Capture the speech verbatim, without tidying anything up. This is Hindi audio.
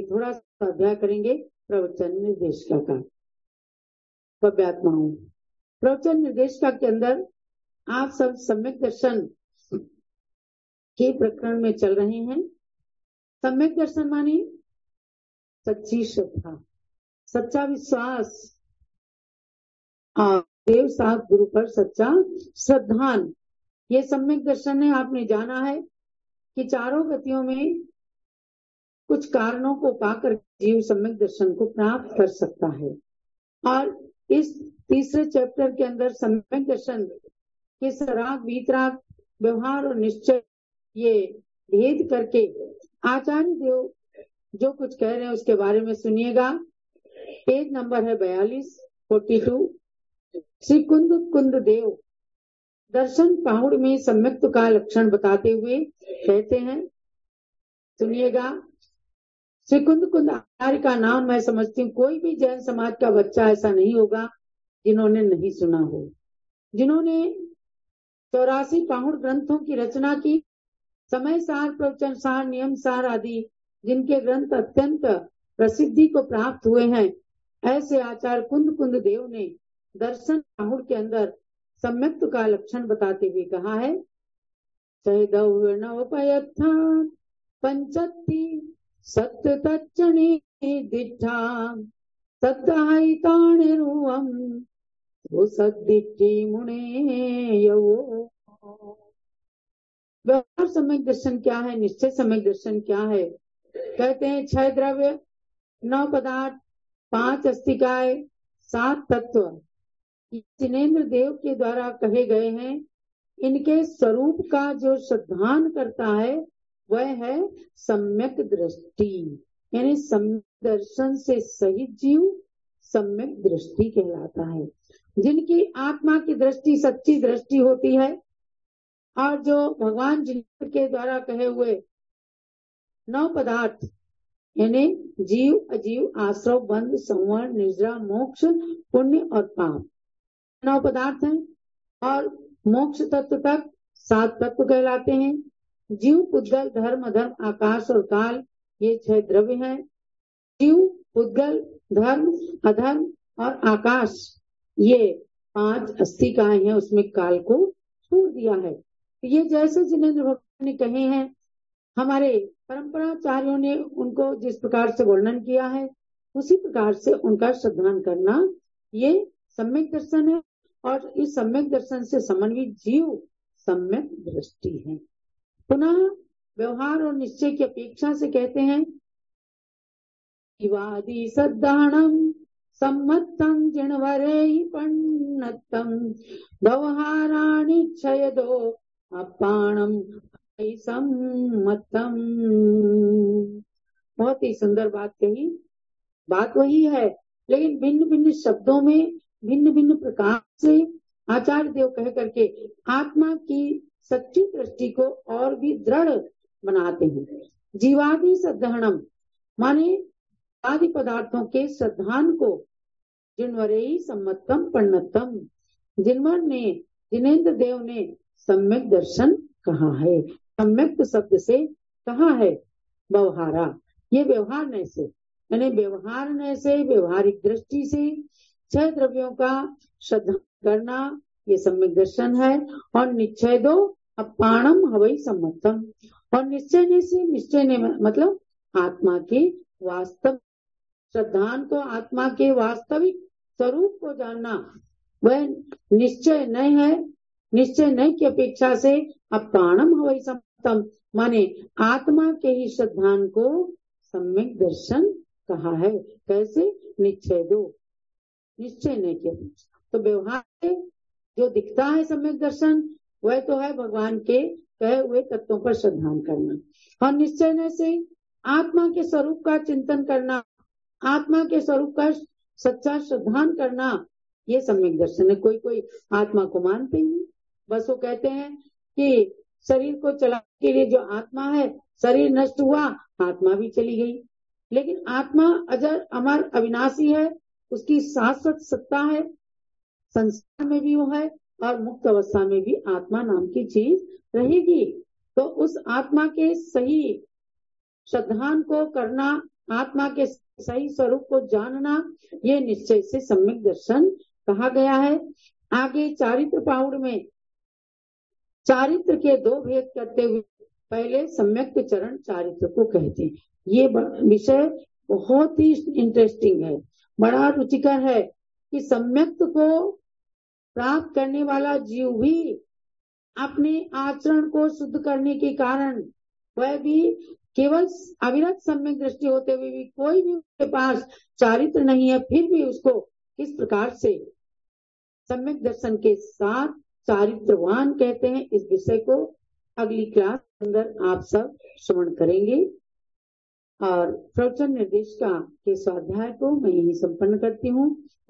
थोड़ा सा अध्याय करेंगे प्रवचन निर्देशिका का। पव्यात्माओं, प्रवचन निर्देशिका के अंदर आप सब सम्यक दर्शन के प्रकरण में चल रहे हैं। सम्यक दर्शन माने सच्ची श्रद्धा, सच्चा विश्वास और देव साथ गुरु पर सच्चा श्रद्धान, ये सम्यक दर्शन है। आपने जाना है कि चारों गतियों में कुछ कारणों को पाकर जीव सम्यक दर्शन को प्राप्त कर सकता है। और इस तीसरे चैप्टर के अंदर सम्यक दर्शन के सराग, वीतराग, व्यवहार और निश्चय, ये भेद करके आचार्य देव जो कुछ कह रहे हैं उसके बारे में सुनिएगा। पेज नंबर है बयालीस, फोर्टी टू। श्री कुंद कुंद देव दर्शन पहाड़ में सम्यक्त का लक्षण बताते हुए कहते हैं, सुनिएगा। श्री कुंद कुंद आचार्य का नाम मैं समझती हूँ कोई भी जैन समाज का बच्चा ऐसा नहीं होगा जिन्होंने नहीं सुना हो, जिन्होंने चौरासी पहाड़ ग्रंथों की रचना की, समय सार, प्रवचन सार, नियम सार आदि जिनके ग्रंथ अत्यंत प्रसिद्धि को प्राप्त हुए हैं, ऐसे आचार्य कुंद कुंद देव ने दर्शन पहाड़ के अंदर सम्यक्त का लक्षण बताते हुए कहा है, चैदवनोपयथा पंचत्ति सत्य तच्चनि दिठा तद्दायितानिरुवम वो सद्दिट्टि मुने यवो। व्यवहार सम्यक दर्शन क्या है, निश्चय सम्यक दर्शन क्या है? कहते हैं छह द्रव्य, नौ पदार्थ, पांच अस्तिकाय, सात तत्व जिनेन्द्र देव के द्वारा कहे गए हैं। इनके स्वरूप का जो श्रद्धान करता है वह है सम्यक दृष्टि, यानी सम्यक दर्शन से सहित जीव सम्यक दृष्टि कहलाता है। जिनकी आत्मा की दृष्टि सच्ची दृष्टि होती है और जो भगवान जिनेन्द्र के द्वारा कहे हुए नौ पदार्थ यानी जीव, अजीव, आश्रव, बंध, संवर, निद्रा, मोक्ष, पुण्य और पाप, नौ पदार्थ हैं। और मोक्ष तत्व तक सात तत्व कहलाते हैं। जीव, पुद्गल, धर्म, अधर्म, आकाश और काल, ये छह द्रव्य हैं। जीव, पुद्गल, धर्म, अधर्म और आकाश, ये पांच अस्तिकाएं हैं, उसमें काल को छोड़ दिया है। ये जैसे जिनेन्द्र भगवान ने कहे हैं, हमारे परंपराचार्यों ने उनको जिस प्रकार से वर्णन किया है उसी प्रकार से उनका श्रद्धान करना, ये सम्यक दर्शन है। और इस सम्यक दर्शन से समन्वित जीव सम्यक दृष्टि है। पुनः व्यवहार और निश्चय की अपेक्षा से कहते हैं, जीवादि सद्दानम सम्मतम जिणवरे पन्नतम व्यवहाराणि क्षयदो अपाणम सम्मतम। बहुत ही सुंदर बात कही। बात वही है, लेकिन भिन्न भिन्न शब्दों में भिन्न भिन्न प्रकार से आचार्य देव कह करके आत्मा की सच्ची दृष्टि को और भी दृढ़ बनाते हैं। जीवादि सद्धानम माने आदि पदार्थों के श्रद्धान को जिनवरे सम्मतम पन्नतम, जिनवर ने जिनेन्द्र देव ने सम्यक दर्शन कहा है। सम्यक शब्द से कहा है व्यवहारा, ये व्यवहार से यानी व्यवहार से व्यवहारिक दृष्टि से छह द्रव्यों का श्रद्धा करना, ये सम्यक दर्शन है। और निश्चय दो अपाणम हवई सम्मतम, और निश्चय ने से निश्चय ने मतलब आत्मा के वास्तव श्रद्धान को आत्मा के वास्तविक स्वरूप को जानना, वह निश्चय नहीं है। निश्चय नहीं की अपेक्षा से अपाणम हवई सम्मतम माने आत्मा के ही श्रद्धान को सम्यक दर्शन कहा है। कैसे? निश्चय दो, निश्चय नहीं किया। तो व्यवहार से जो दिखता है सम्यक दर्शन, वह तो है भगवान के कहे हुए तत्वों पर श्रद्धान करना। और निश्चय से आत्मा के स्वरूप का चिंतन करना, आत्मा के स्वरूप का सच्चा श्रद्धान करना, ये सम्यक दर्शन है। कोई कोई आत्मा को मानते ही बस वो कहते हैं कि शरीर को चलाने के लिए जो आत्मा है, शरीर नष्ट हुआ आत्मा भी चली गई, लेकिन आत्मा अजर अमर अविनाशी है, उसकी शाश्वत सत्ता है। संसार में भी वो है और मुक्त अवस्था में भी आत्मा नाम की चीज रहेगी। तो उस आत्मा के सही श्रद्धान को करना आत्मा के सही स्वरूप को जानना, ये निश्चय से सम्यक दर्शन कहा गया है। आगे चारित्र पाहुड़ में चारित्र के दो भेद करते हुए पहले सम्यक चरण चारित्र को कहते हैं। ये विषय बहुत ही इंटरेस्टिंग है, बड़ा रुचिकर है कि सम्यक को प्राप्त करने वाला जीव भी अपने आचरण को शुद्ध करने के कारण वह भी केवल अविरत सम्यक दृष्टि होते हुए भी कोई भी उसके पास चारित्र नहीं है, फिर भी उसको किस प्रकार से सम्यक दर्शन के साथ चारित्रवान कहते हैं, इस विषय को अगली क्लास के अंदर आप सब श्रवण करेंगे। और प्रवचन निर्देशिका के स्वाध्याय को मैं यही संपन्न करती हूँ।